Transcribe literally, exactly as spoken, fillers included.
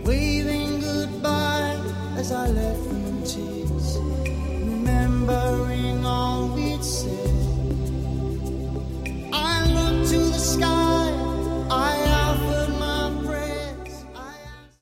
waving goodbye as I left in tears, remembering all